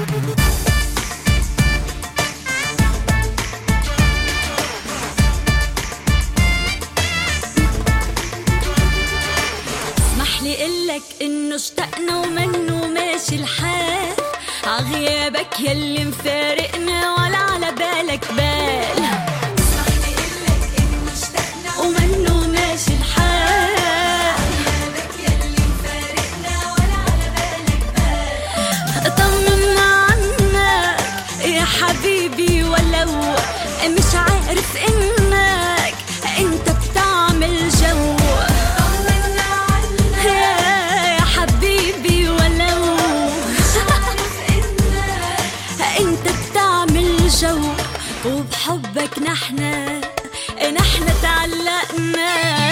اسمح لي قلك انه اشتقنا ومنه ماشي الحال، عغيابك يلي مفارقنا ولا على بالك بال. اسمح لي قلك انه اشتقنا ومنه ماشي الحال، عغيابك يلي مفارقنا ولا على بالك بال. طمنا عنك يا حبيبي ولو مش عارف انك انت بتعمل جو. انت بتعمل جو وبحبك نحن تعلقنا.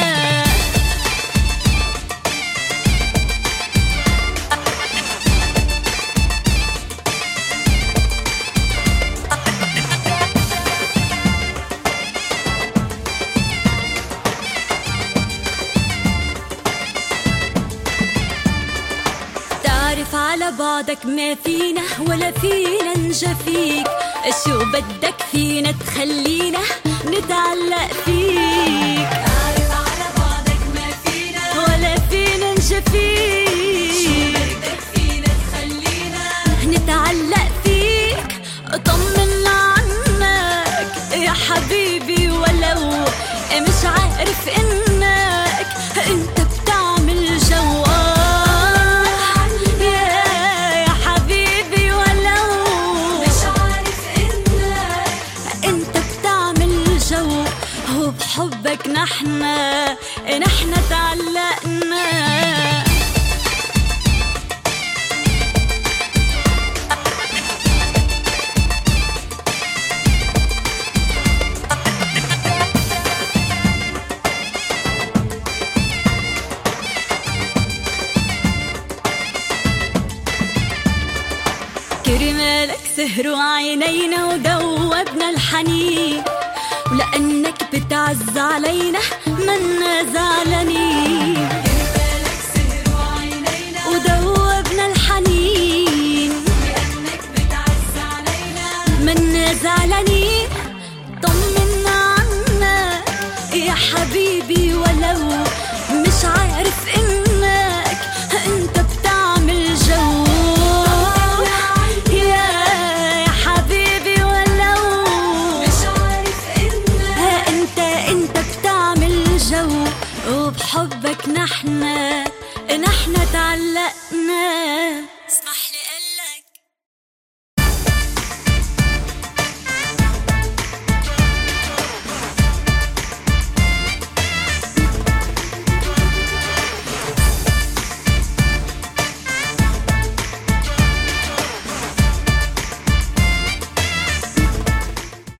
تعرف على بعضك ما فينا ولا فينا نجفيك، شو بدك فينا تخلينا نتعلق فيك. تعرف على بعضك ما فينا ولا فينا نجفيك، شو بدك فينا تخلينا نتعلق فيك. طمنا عنك يا حبيبي ولو مش عارف انك انت بتعمل جو. وبحبك نحن تعلقنا. كرمالك سهروا عينينا ودوبنا الحنين، ولأنك بتعز علينا منا زعلانين. كرمالك سهروا عينينا ودوبنا الحنين، لأنك بتعز علينا منا زعلانين. طمنا عنا يا حبيبي ولو مش عارف انك انت بتعمل جو. وبحبك نحن تعلقنا.